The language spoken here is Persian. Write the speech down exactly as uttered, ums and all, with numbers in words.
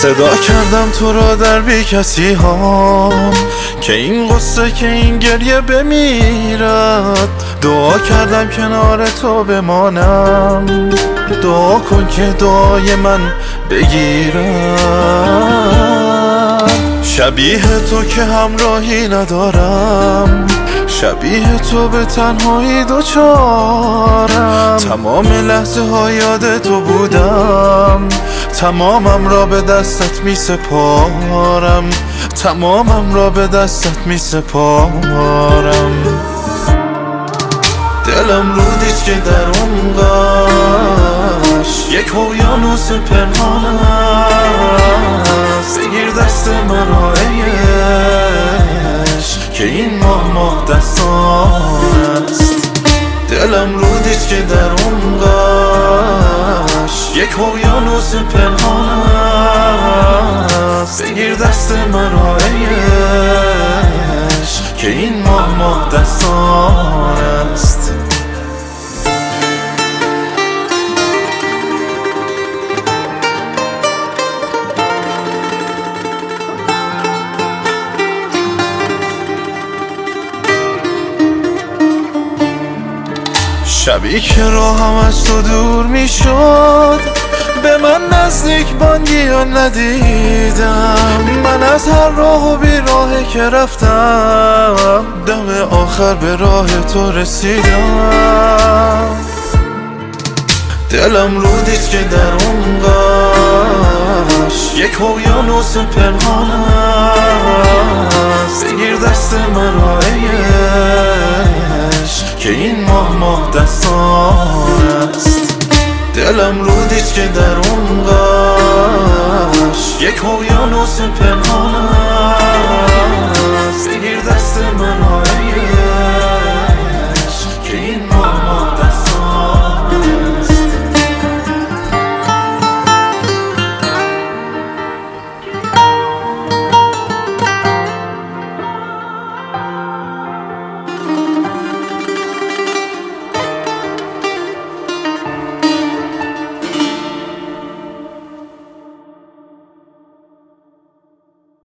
صدا کردم تو را در بی کسی ها که این قصه که این گریه بمیرد. دعا کردم کنار تو بمانم، دعا کن که دعای من بگیرد. شبیه تو که همراهی ندارم، شبیه تو به تنهایی دوچارم. تمام لحظه ها یاد تو بودم، تمامم را به دستت می سپارم، تمامم را به دستت می سپارم. دلم رودیست که در عمقش یک اقیانوس پنهان است. بگیر دست مرا ای عشق که این ماه ماه دستان است. دلم رودیست که در عمقش یک اقیانوس پنهان است. بگیر دست مرا ای عشق که این ماه ماه دستان است. شبی که راهم از تو دور می شد، به من نزدیک بانگی یا ندیدم. من از هر راه و بی راهی که رفتم، دم آخر به راه تو رسیدم. دلم رودیست که در عمقش یک اقیانوس پنهان است. بگیر دست مرا ای عشق که این ماه ماه دستان است. دلم رودیست که در عمقش یک اقیانوس پنهان است.